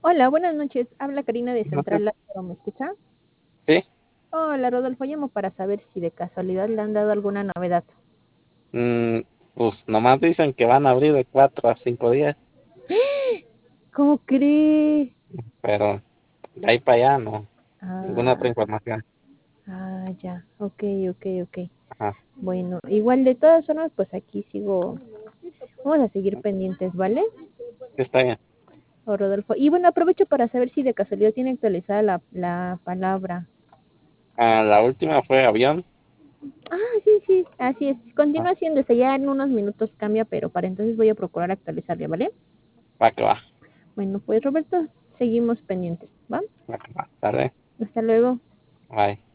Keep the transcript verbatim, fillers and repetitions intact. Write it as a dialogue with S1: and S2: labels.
S1: Hola, buenas noches. Habla Karina de
S2: No sé.
S1: Central Lázaro, ¿me escucha?
S2: Sí,
S1: Hola, Rodolfo, llamo para saber si de casualidad le han dado alguna novedad.
S2: mm, pues nomás dicen que van a abrir de cuatro a cinco días,
S1: ¿Cómo cree?
S2: pero de ahí para allá no, ninguna otra
S1: Ah,
S2: información.
S1: ah, ya. Ok, ok, ok.
S2: Ajá,
S1: Bueno, igual de todas formas, pues aquí sigo. Vamos a seguir pendientes, ¿vale?
S2: sí está bien.
S1: O Rodolfo. Y bueno, aprovecho para saber si de casualidad tiene actualizada la, la palabra.
S2: Ah, la última fue avión.
S1: Ah, sí, sí, así es.
S2: Ah,
S1: Continúa haciéndose. Ya en unos minutos cambia, pero para entonces voy a procurar actualizarla, ¿vale?
S2: va que va,
S1: Bueno, pues Roberto, seguimos pendientes, ¿va?
S2: va que va. Sale,
S1: Hasta luego.
S2: bye.